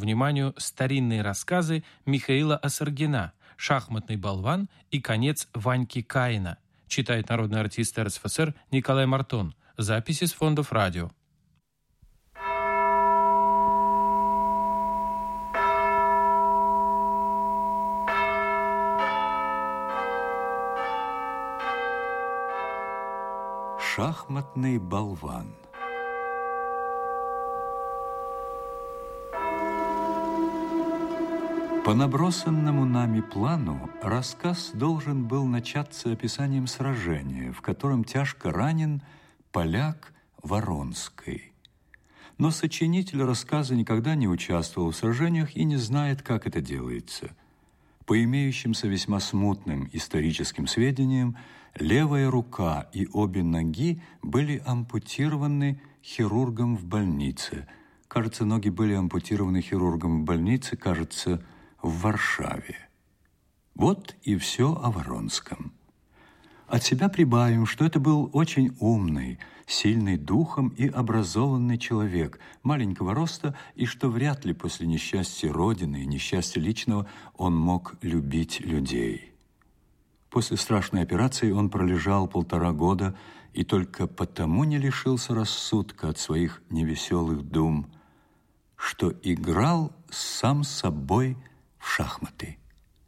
вниманию старинные рассказы Михаила Осаргина «Шахматный болван» и «Конец Ваньки Каина». Читает народный артист РСФСР Николай Мартон. Записи с фондов радио. Шахматный болван. По набросанному нами плану рассказ должен был начаться описанием сражения, в котором тяжко ранен поляк Воронский. Но сочинитель рассказа никогда не участвовал в сражениях и не знает, как это делается. По имеющимся весьма смутным историческим сведениям, левая рука и обе ноги были ампутированы хирургом в больнице. Кажется, ноги были ампутированы хирургом в больнице, кажется, в Варшаве. Вот и все о Воронском. От себя прибавим, что это был очень умный, сильный духом и образованный человек маленького роста, и что вряд ли после несчастья Родины и несчастья личного он мог любить людей. После страшной операции он пролежал 1,5 года и только потому не лишился рассудка от своих невеселых дум, что играл сам с собой в шахматы.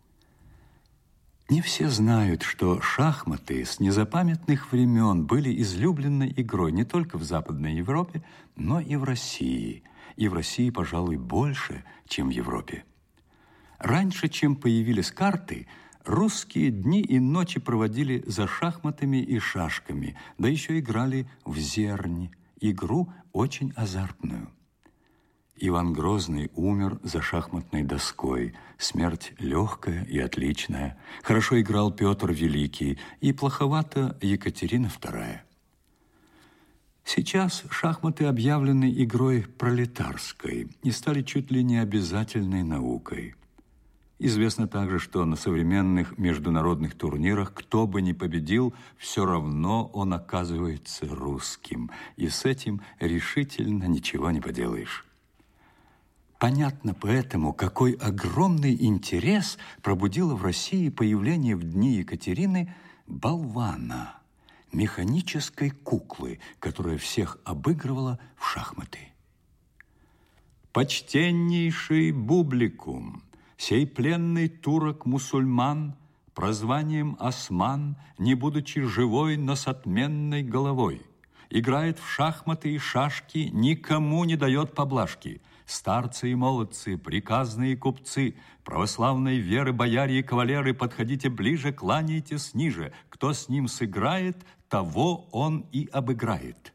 Не все знают, что шахматы с незапамятных времен были излюбленной игрой не только в Западной Европе, но и в России. И в России, пожалуй, больше, чем в Европе. Раньше, чем появились карты, русские дни и ночи проводили за шахматами и шашками, да еще играли в зернь, игру очень азартную. Иван Грозный умер за шахматной доской. Смерть легкая и отличная. Хорошо играл Петр Великий и плоховато Екатерина II. Сейчас шахматы объявлены игрой пролетарской и стали чуть ли не обязательной наукой. Известно также, что на современных международных турнирах кто бы ни победил, все равно он оказывается русским. И с этим решительно ничего не поделаешь. Понятно поэтому, какой огромный интерес пробудило в России появление в дни Екатерины болвана, механической куклы, которая всех обыгрывала в шахматы. «Почтеннейший бубликум, сей пленный турок-мусульман, прозванием Осман, не будучи живой, но с отменной головой, играет в шахматы и шашки, никому не дает поблажки. Старцы и молодцы, приказные купцы, православной веры бояре и кавалеры, подходите ближе, кланяйтесь ниже. Кто с ним сыграет, того он и обыграет».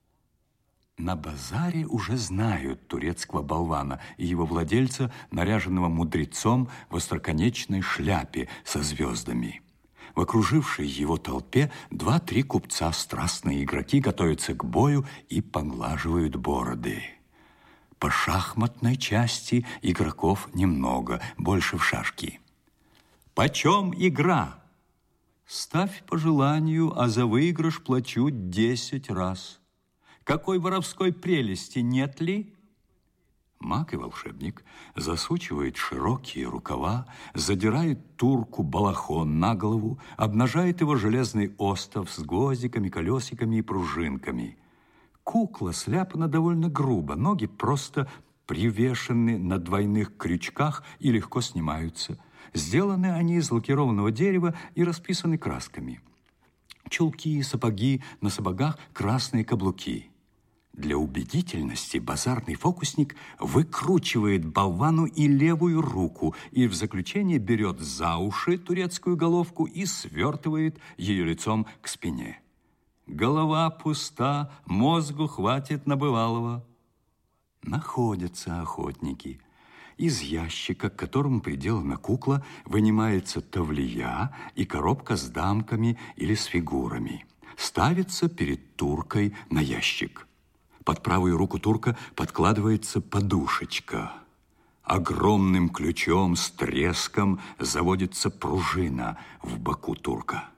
На базаре уже знают турецкого болвана и его владельца, наряженного мудрецом в остроконечной шляпе со звездами. В окружившей его толпе 2-3 купца, страстные игроки, готовятся к бою и поглаживают бороды. По шахматной части игроков немного, больше в шашки. «Почем игра?» «Ставь по желанию, а за выигрыш плачу 10 раз. Какой воровской прелести нет ли?» Маг и волшебник засучивает широкие рукава, задирает турку балахон на голову, обнажает его железный остов с гвоздиками, колесиками и пружинками. Кукла сляпана довольно грубо, ноги просто привешены на двойных крючках и легко снимаются. Сделаны они из лакированного дерева и расписаны красками. Чулки, сапоги, на сапогах красные каблуки. Для убедительности базарный фокусник выкручивает болвану и левую руку и в заключение берет за уши турецкую головку и свертывает ее лицом к спине. Голова пуста, мозгу хватит на бывалого. Находятся охотники. Из ящика, к которому приделана кукла, вынимается тавлия и коробка с дамками или с фигурами. Ставится перед туркой на ящик. Под правую руку турка подкладывается подушечка. Огромным ключом с треском заводится пружина в боку турка.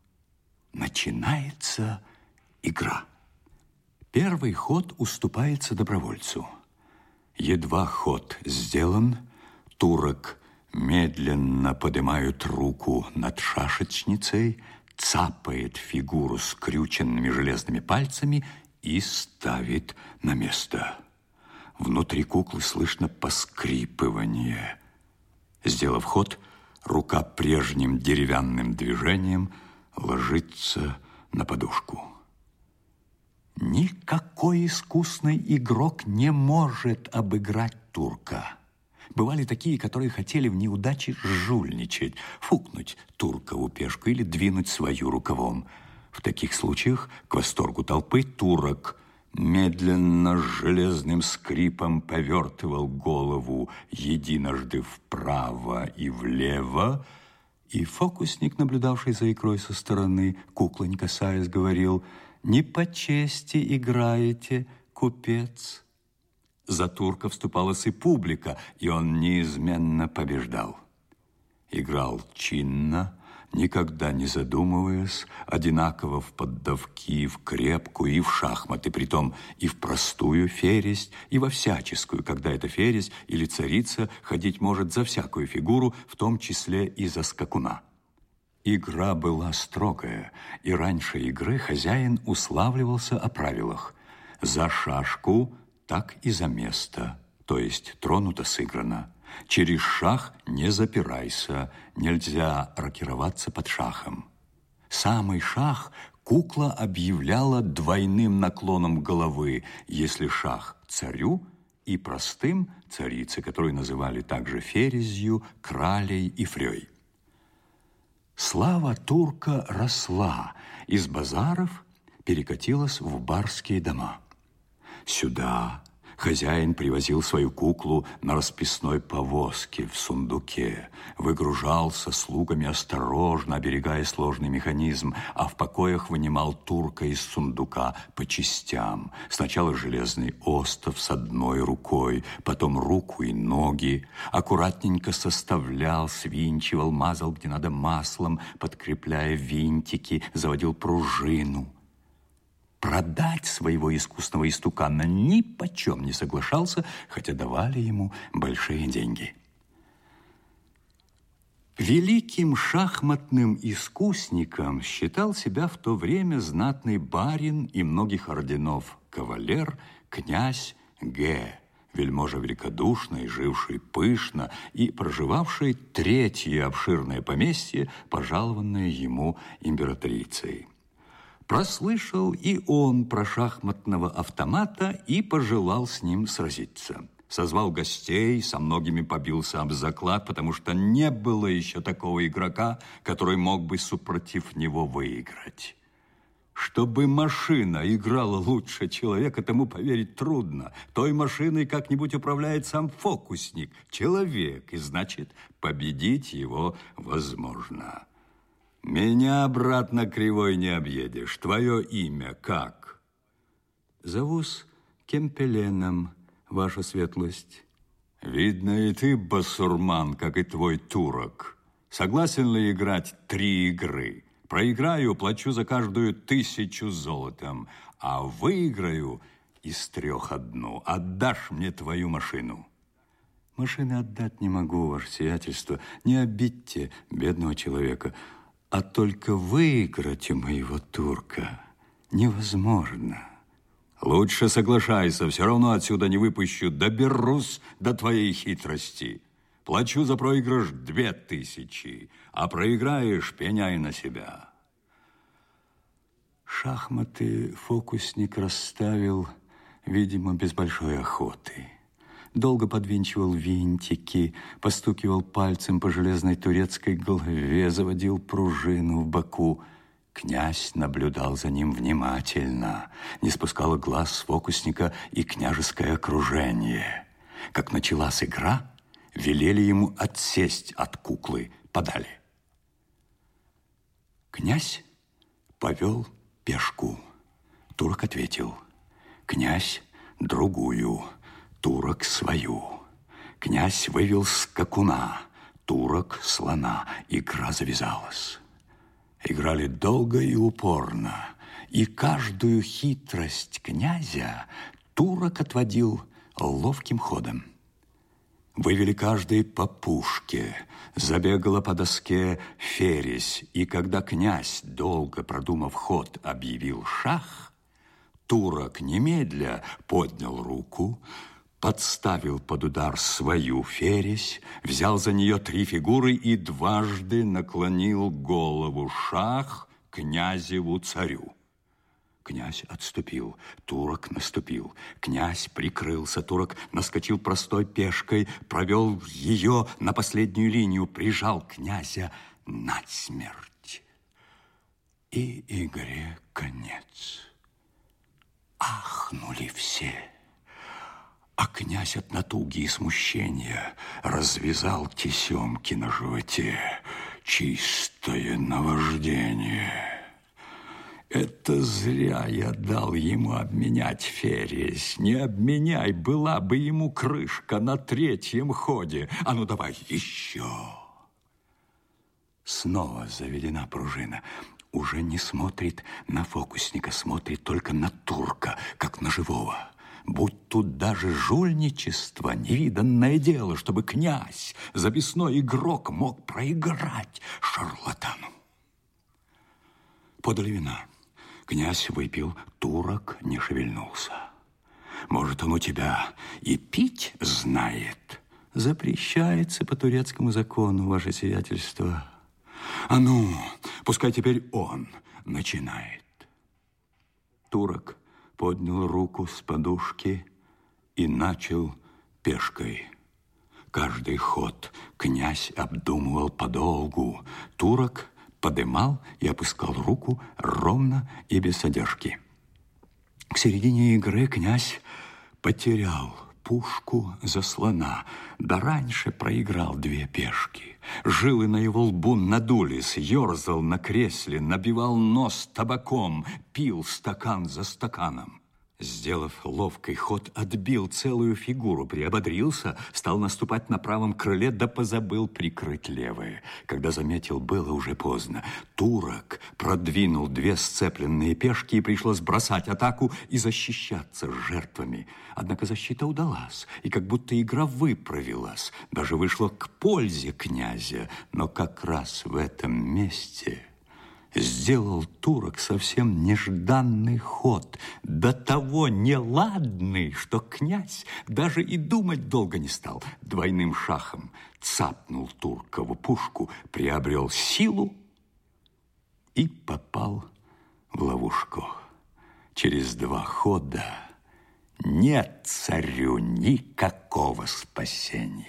Начинается игра. Первый ход уступается добровольцу. Едва ход сделан, турок медленно поднимает руку над шашечницей, цапает фигуру скрюченными железными пальцами и ставит на место. Внутри куклы слышно поскрипывание. Сделав ход, рука прежним деревянным движением ложится на подушку. Никакой искусный игрок не может обыграть турка. Бывали такие, которые хотели в неудаче жульничать, фукнуть туркову пешку или двинуть свою рукавом. В таких случаях, к восторгу толпы, турок медленно с железным скрипом повертывал голову единожды вправо и влево, и фокусник, наблюдавший за игрой со стороны, куклы не касаясь, говорил: «Не по чести играете, купец». За турка вступалась и публика, и он неизменно побеждал. Играл чинно, никогда не задумываясь, одинаково в поддавки, в крепкую и в шахматы, притом и в простую ферзь, и во всяческую, когда эта ферзь или царица ходить может за всякую фигуру, в том числе и за скакуна. Игра была строгая, и раньше игры хозяин уславливался о правилах. За шашку, так и за место, то есть тронуто, сыграно. Через шах не запирайся, нельзя рокироваться под шахом. Самый шах кукла объявляла двойным наклоном головы, если шах царю, и простым царице, которую называли также ферзью, кралей и фрёй. Слава турка росла, из базаров перекатилась в барские дома. Сюда хозяин привозил свою куклу на расписной повозке в сундуке, выгружался слугами осторожно, оберегая сложный механизм, а в покоях вынимал турка из сундука по частям. Сначала железный остов с одной рукой, потом руку и ноги. Аккуратненько составлял, свинчивал, мазал где надо маслом, подкрепляя винтики, заводил пружину. Продать своего искусного истукана ни почем не соглашался, хотя давали ему большие деньги. Великим шахматным искусником считал себя в то время знатный барин и многих орденов кавалер князь Г., вельможа великодушный, живший пышно и проживавший третье обширное поместье, пожалованное ему императрицей. Прослышал и он про шахматного автомата и пожелал с ним сразиться. Созвал гостей, со многими побился об заклад, потому что не было еще такого игрока, который мог бы супротив него выиграть. Чтобы машина играла лучше человека, тому поверить трудно. Той машиной как-нибудь управляет сам фокусник, человек, и значит, победить его возможно. Меня обратно кривой не объедешь. Твое имя как? Зовусь Кемпеленом, ваша светлость. Видно, и ты басурман, как и твой турок. Согласен ли играть 3 игры? Проиграю, плачу за каждую 1000 золотом, а выиграю из 3 1. Отдашь мне твою машину. Машины отдать не могу, ваше сиятельство. Не обидьте бедного человека. А только выиграть у моего турка невозможно. Лучше соглашайся, все равно отсюда не выпущу. Доберусь до твоей хитрости. Плачу за проигрыш 2000, а проиграешь, пеняй на себя. Шахматы фокусник расставил, видимо, без большой охоты. Долго подвинчивал винтики, постукивал пальцем по железной турецкой голове, заводил пружину в боку. Князь наблюдал за ним внимательно, не спускало глаз с фокусника и княжеское окружение. Как началась игра, велели ему отсесть от куклы подали. Князь повел пешку. Турок ответил: князь другую, турок свою. Князь вывел скакуна, турок слона. Игра завязалась. Играли долго и упорно, и каждую хитрость князя турок отводил ловким ходом. Вывели каждый по пушке, забегала по доске фересь, и когда князь, долго продумав ход, объявил шах, турок немедля поднял руку, подставил под удар свою фересь, взял за нее 3 фигуры и дважды наклонил голову шах князеву царю. Князь отступил, турок наступил. Князь прикрылся, турок наскочил простой пешкой, провел ее на последнюю линию, прижал князя насмерть. И игре конец. Ахнули все. А князь от натуги и смущения развязал тесемки на животе. Чистое наваждение. Это зря я дал ему обменять фересь. Не обменяй, была бы ему крышка на 3-м ходе. А ну давай еще. Снова заведена пружина. Уже не смотрит на фокусника, смотрит только на турка, как на живого. Будь тут даже жульничество, невиданное дело, чтобы князь, записной игрок, мог проиграть шарлатану. Подали вина. Князь выпил, турок не шевельнулся. Может, он у тебя и пить знает? Запрещается по турецкому закону, ваше сиятельство. А ну, пускай теперь он начинает. Турок поднял руку с подушки и начал пешкой. Каждый ход князь обдумывал подолгу. Турок подымал и опускал руку ровно и без задержки. К середине игры князь потерял пушку за слона, да раньше проиграл 2 пешки. Жилы на его лбу надулись, ерзал на кресле, набивал нос табаком, пил стакан за стаканом. Сделав ловкий ход, отбил целую фигуру, приободрился, стал наступать на правом крыле, да позабыл прикрыть левое. Когда заметил, было уже поздно. Турок продвинул 2 сцепленные пешки, и пришлось бросать атаку и защищаться с жертвами. Однако защита удалась, и как будто игра выправилась. Даже вышло к пользе князя, но как раз в этом месте сделал турок совсем нежданный ход, до того неладный, что князь даже и думать долго не стал. Двойным шахом цапнул туркову пушку, приобрел силу и попал в ловушку. Через 2 хода нет царю никакого спасения.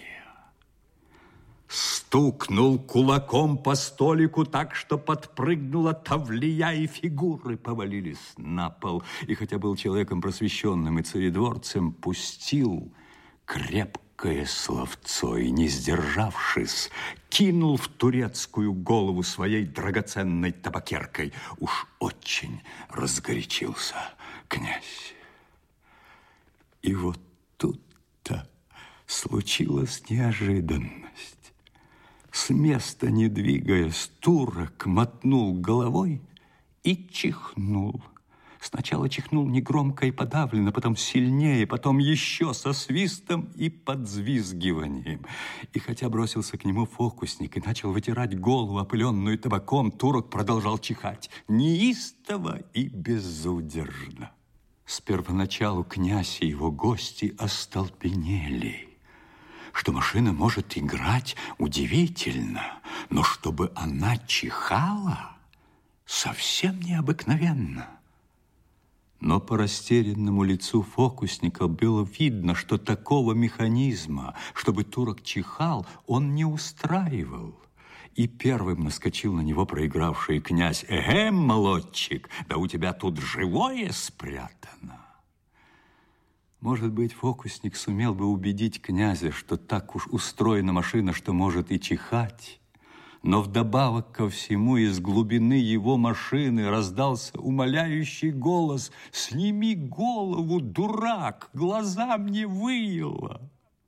Стукнул кулаком по столику так, что подпрыгнула тавлия, и фигуры повалились на пол. И хотя был человеком просвещенным и царедворцем, пустил крепкое словцо и, не сдержавшись, кинул в турецкую голову своей драгоценной табакеркой. Уж очень разгорячился князь. И вот тут-то случилась неожиданность. С места не двигаясь, турок мотнул головой и чихнул. Сначала чихнул негромко и подавленно, потом сильнее, потом еще со свистом и подзвизгиванием. И хотя бросился к нему фокусник и начал вытирать голову, опыленную табаком, турок продолжал чихать неистово и безудержно. С первоначалу князь и его гости остолбенели. Что машина может играть удивительно, но чтобы она чихала, совсем необыкновенно. Но по растерянному лицу фокусника было видно, что такого механизма, чтобы турок чихал, он не устраивал. И первым наскочил на него проигравший князь. Молодчик, да у тебя тут живое спрятано. Может быть, фокусник сумел бы убедить князя, что так уж устроена машина, что может и чихать. Но вдобавок ко всему из глубины его машины раздался умоляющий голос: «Сними голову, дурак, глаза мне выело!»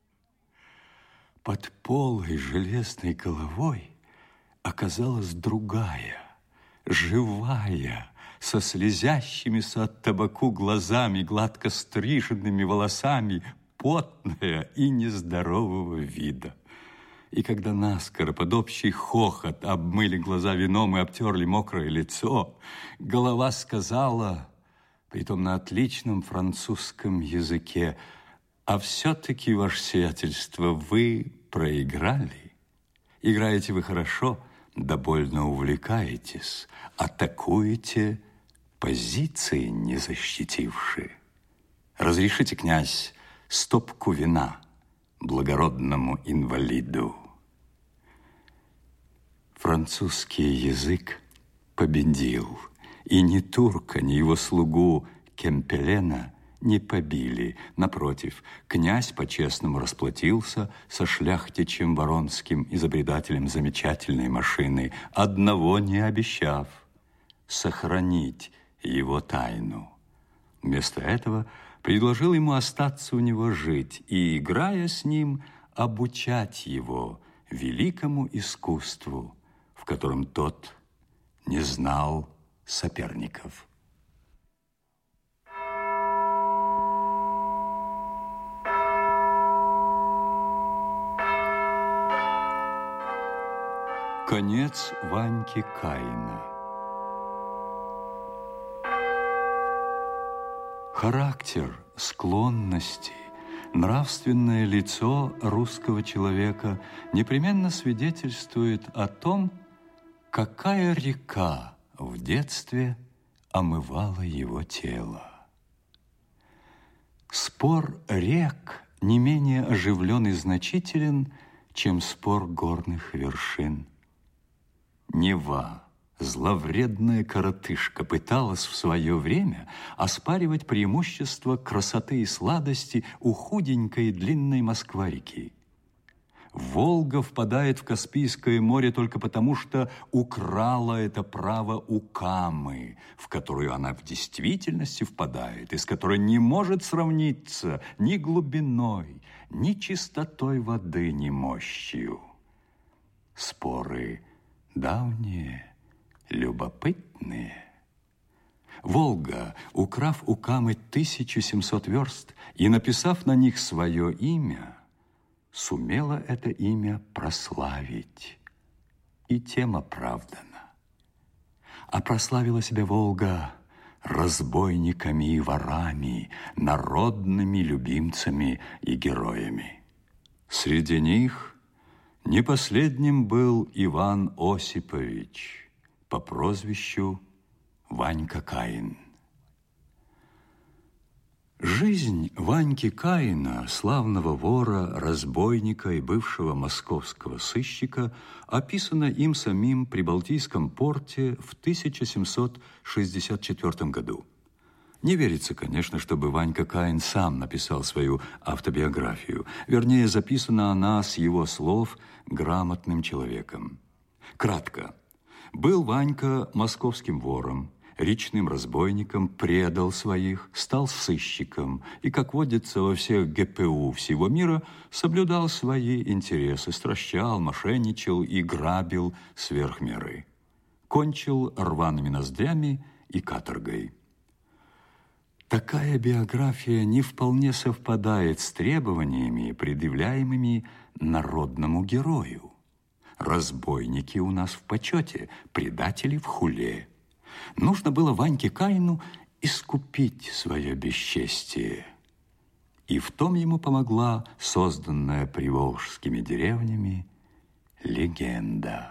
Под полой железной головой оказалась другая, живая, со слезящимися от табаку глазами, гладко стриженными волосами, потная и нездорового вида. И когда наскоро под общий хохот обмыли глаза вином и обтерли мокрое лицо, голова сказала, притом на отличном французском языке: «А все-таки, ваше сиятельство, вы проиграли. Играете вы хорошо, да больно увлекаетесь, атакуете, позиции не защитивши. Разрешите, князь, стопку вина благородному инвалиду». Французский язык победил, и ни турка, ни его слугу Кемпелена не побили. Напротив, князь по-честному расплатился со шляхтичем Воронским, изобретателем замечательной машины, одного не обещав — сохранить его тайну. Вместо этого предложил ему остаться у него жить и, играя с ним, обучать его великому искусству, в котором тот не знал соперников. Конец Ваньки Каина. Характер, склонности, нравственное лицо русского человека непременно свидетельствует о том, какая река в детстве омывала его тело. Спор рек не менее оживлен и значителен, чем спор горных вершин. Нева, зловредная коротышка, пыталась в свое время оспаривать преимущество красоты и сладости у худенькой длинной Москва-реки. Волга впадает в Каспийское море только потому, что украла это право у Камы, в которую она в действительности впадает, и с которой не может сравниться ни глубиной, ни чистотой воды, ни мощью. Споры давние, любопытные. Волга, украв у Камы 1700 верст и написав на них свое имя, сумела это имя прославить. И тем оправдана. А прославила себя Волга разбойниками и ворами, народными любимцами и героями. Среди них не последним был Иван Осипович по прозвищу Ванька Каин. Жизнь Ваньки Каина, славного вора, разбойника и бывшего московского сыщика, описана им самим при Балтийском порте в 1764 году. Не верится, конечно, чтобы Ванька Каин сам написал свою автобиографию. Вернее, записана она с его слов грамотным человеком. Кратко. Был Ванька московским вором, речным разбойником, предал своих, стал сыщиком и, как водится во всех ГПУ всего мира, соблюдал свои интересы, стращал, мошенничал и грабил сверх меры. Кончил рваными ноздрями и каторгой. Такая биография не вполне совпадает с требованиями, предъявляемыми народному герою. Разбойники у нас в почете, предатели в хуле. Нужно было Ваньке Каину искупить свое бесчестие. И в том ему помогла созданная приволжскими деревнями легенда.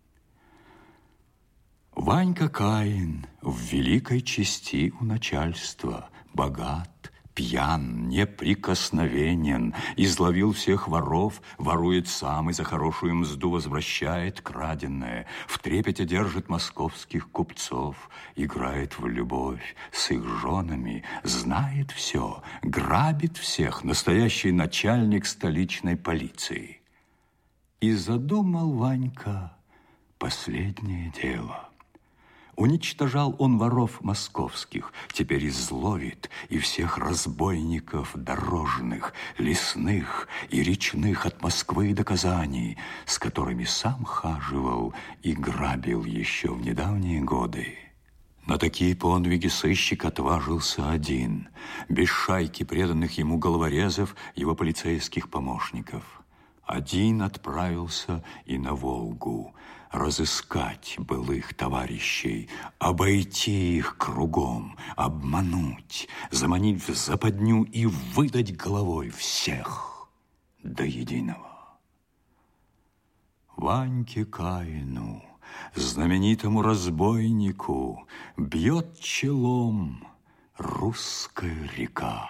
Ванька Каин в великой чести у начальства, богат, пьян, неприкосновенен, изловил всех воров, ворует сам и за хорошую мзду возвращает краденое, в трепете держит московских купцов, играет в любовь с их женами, знает все, грабит всех, настоящий начальник столичной полиции. И задумал Ванька последнее дело. Уничтожал он воров московских, теперь изловит и всех разбойников дорожных, лесных и речных от Москвы до Казани, с которыми сам хаживал и грабил еще в недавние годы. На такие подвиги сыщик отважился один, без шайки преданных ему головорезов, его полицейских помощников. Один отправился и на Волгу, разыскать былых товарищей, обойти их кругом, обмануть, заманить в западню и выдать головой всех до единого. Ваньке Каину, знаменитому разбойнику, бьет челом русская река.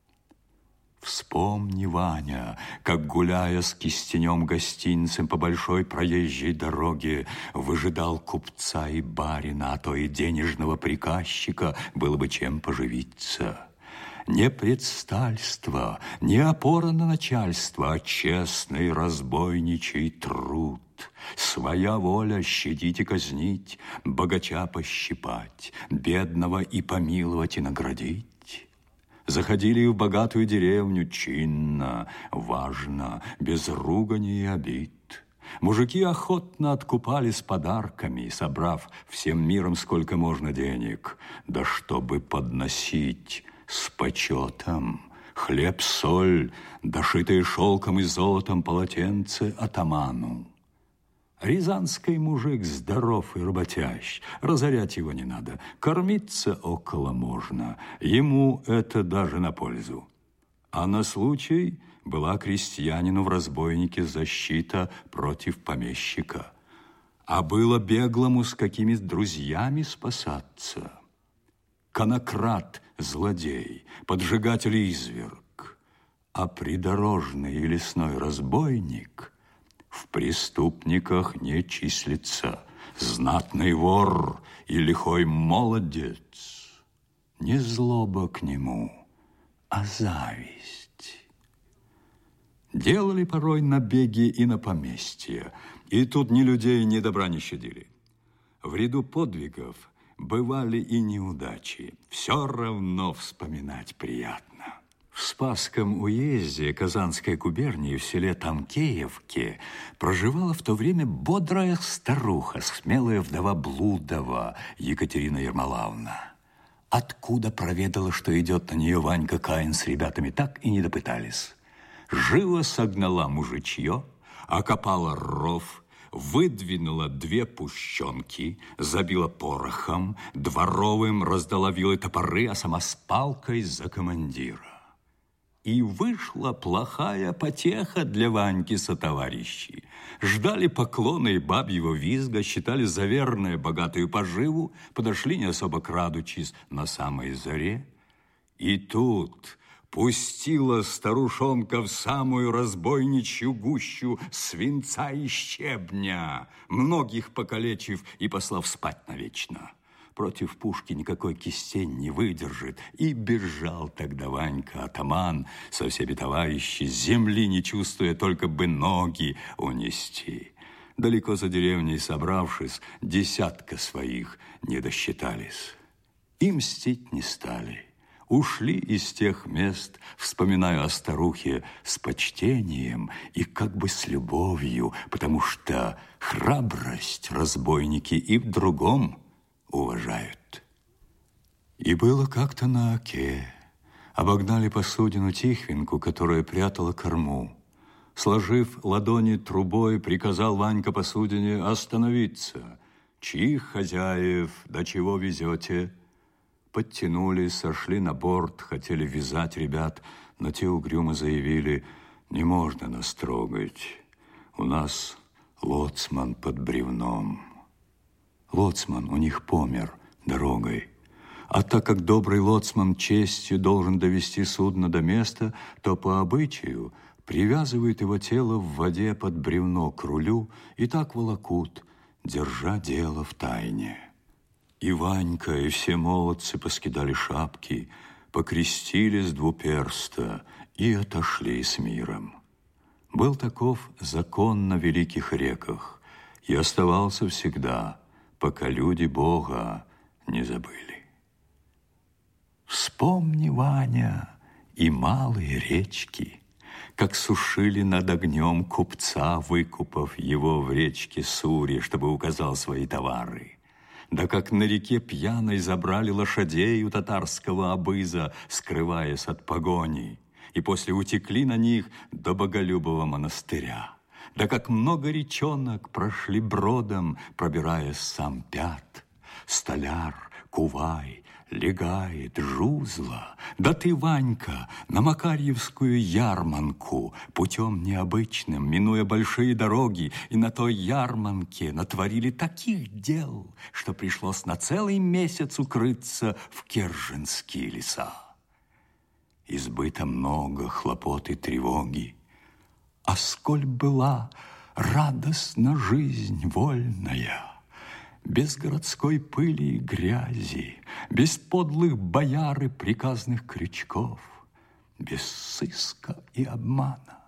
Вспомни, Ваня, как, гуляя с кистенем-гостинцем по большой проезжей дороге, выжидал купца и барина, а то и денежного приказчика, было бы чем поживиться. Не предстальство, не опора на начальство, а честный разбойничий труд. Своя воля щадить и казнить, богача пощипать, бедного и помиловать и наградить. Заходили в богатую деревню чинно, важно, без ругани и обид. Мужики охотно откупались подарками, собрав всем миром сколько можно денег, да чтобы подносить с почетом хлеб, соль, дошитые шелком и золотом полотенце атаману. Рязанский мужик здоров и работящ, разорять его не надо, кормиться около можно, ему это даже на пользу. А на случай была крестьянину в разбойнике защита против помещика, а было беглому с какими друзьями спасаться. Конократ – злодей, поджигатель – изверг, а придорожный и лесной разбойник – в преступниках не числится. Знатный вор и лихой молодец. Не злоба к нему, а зависть. Делали порой набеги и на поместья, и тут ни людей, ни добра не щадили. В ряду подвигов бывали и неудачи. Все равно вспоминать приятно. В Спасском уезде Казанской губернии в селе Тамкеевке проживала в то время бодрая старуха, смелая вдова Блудова Екатерина Ермолаевна. Откуда проведала, что идет на нее Ванька Каин с ребятами, так и не допытались. Живо согнала мужичье, окопала ров, выдвинула 2 пущенки, забила порохом, дворовым раздала вилы топоры, а сама с палкой за командира. И вышла плохая потеха для Ваньки сотоварищей. Ждали поклона и бабьего визга, считали за верное богатую поживу, подошли не особо крадучись на самой заре. И тут пустила старушонка в самую разбойничью гущу свинца и щебня, многих покалечив и послав спать навечно. Против пушки никакой кистень не выдержит. И бежал тогда Ванька, атаман, со всеми товарищи, земли не чувствуя, только бы ноги унести. Далеко за деревней собравшись, 10 своих не досчитались. И мстить не стали. Ушли из тех мест, вспоминая о старухе с почтением и как бы с любовью, потому что храбрость разбойники и в другом уважают. И было как-то на оке. Обогнали посудину Тихвинку, которая прятала корму. Сложив ладони трубой, приказал Ванька посудине остановиться. Чьих хозяев, до чего везете? Подтянулись, сошли на борт, хотели вязать ребят, но те угрюмо заявили: не можно нас трогать. У нас лоцман под бревном. Лоцман у них помер дорогой. А так как добрый лоцман честью должен довести судно до места, то по обычаю привязывают его тело в воде под бревно к рулю и так волокут, держа дело в тайне. И Ванька, и все молодцы поскидали шапки, покрестились двуперста и отошли с миром. Был таков закон на великих реках и оставался всегда, пока люди Бога не забыли. Вспомни, Ваня, и малые речки, как сушили над огнем купца, выкупав его в речке Суре, чтобы указал свои товары. Да как на реке пьяной забрали лошадей у татарского обыза, скрываясь от погони, и после утекли на них до Боголюбова монастыря. Да как много речонок прошли бродом, пробираясь сам Пят, Столяр, Кувай, Легает, Жузла. Да ты, Ванька, на Макарьевскую ярманку путем необычным, минуя большие дороги, и на той ярманке натворили таких дел, что пришлось на целый месяц укрыться в Керженские леса. Избыто много хлопот и тревоги, а сколь была радостна жизнь вольная, без городской пыли и грязи, без подлых бояр и приказных крючков, без сыска и обмана.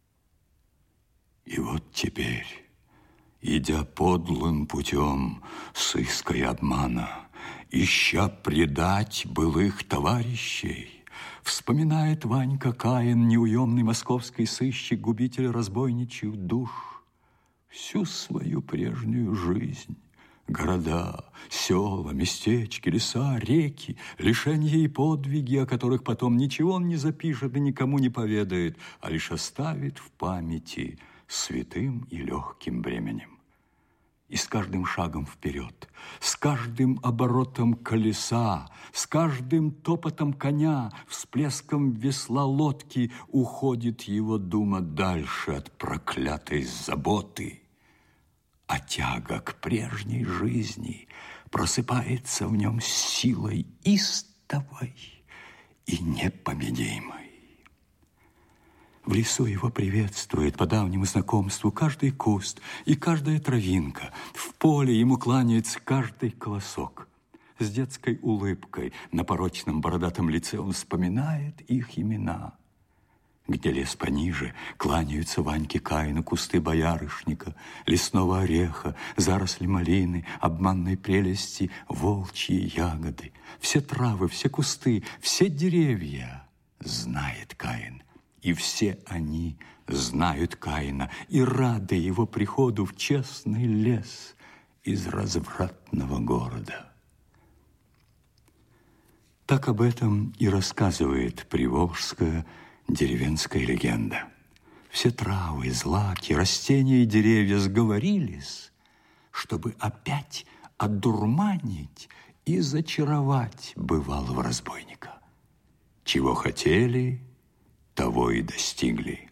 И вот теперь, идя подлым путем сыска и обмана, ища предать былых товарищей, вспоминает Ванька Каин, неуемный московский сыщик, губитель разбойничьих душ, всю свою прежнюю жизнь. Города, села, местечки, леса, реки, лишения и подвиги, о которых потом ничего он не запишет и никому не поведает, а лишь оставит в памяти святым и легким бременем. И с каждым шагом вперед, с каждым оборотом колеса, с каждым топотом коня, всплеском весла лодки уходит его дума дальше от проклятой заботы. А тяга к прежней жизни просыпается в нем силой истовой и непобедимой. В лесу его приветствует по давнему знакомству каждый куст и каждая травинка. В поле ему кланяется каждый колосок. С детской улыбкой на порочном бородатом лице он вспоминает их имена. Где лес пониже, кланяются Ваньке Каину кусты боярышника, лесного ореха, заросли малины, обманной прелести, волчьи ягоды. Все травы, все кусты, все деревья знает Каин. И все они знают Каина и рады его приходу в честный лес из развратного города. Так об этом и рассказывает приволжская деревенская легенда. Все травы, злаки, растения и деревья сговорились, чтобы опять одурманить и зачаровать бывалого разбойника. Чего хотели, того и достигли.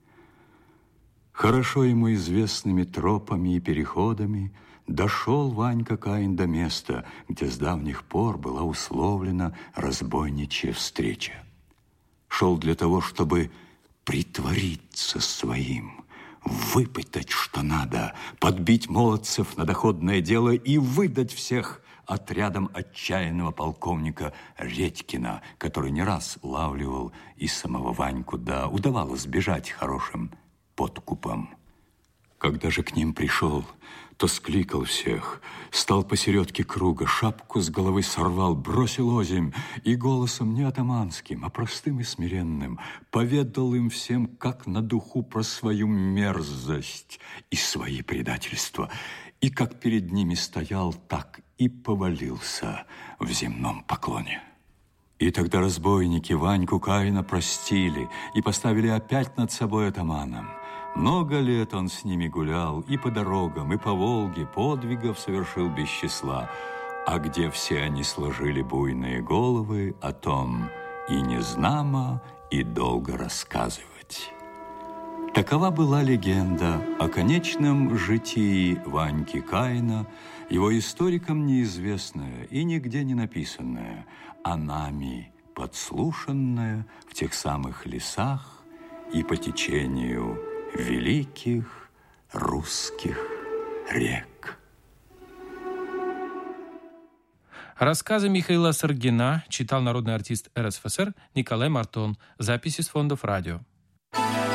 Хорошо ему известными тропами и переходами дошел Ванька Каин до места, где с давних пор была условлена разбойничья встреча. Шел для того, чтобы притвориться своим, выпытать, что надо, подбить молодцев на доходное дело и выдать всех отрядом отчаянного полковника Редькина, который не раз лавливал и самого Ваньку, да удавалось сбежать хорошим подкупом. Когда же к ним пришел, то скликал всех, стал посередке круга, шапку с головы сорвал, бросил озимь и голосом не атаманским, а простым и смиренным поведал им всем, как на духу, про свою мерзость и свои предательства. И как перед ними стоял, так и повалился в земном поклоне. И тогда разбойники Ваньку Каина простили и поставили опять над собой атаманом. Много лет он с ними гулял и по дорогам, и по Волге, подвигов совершил без числа. А где все они сложили буйные головы, о том и не знамо, и долго рассказывать. Такова была легенда о конечном житии Ваньки Каина, его историкам неизвестная и нигде не написанная, а нами подслушанная в тех самых лесах и по течению великих русских рек. Рассказы Михаила Саргина читал народный артист РСФСР Николай Мартон. Записи с фондов радио.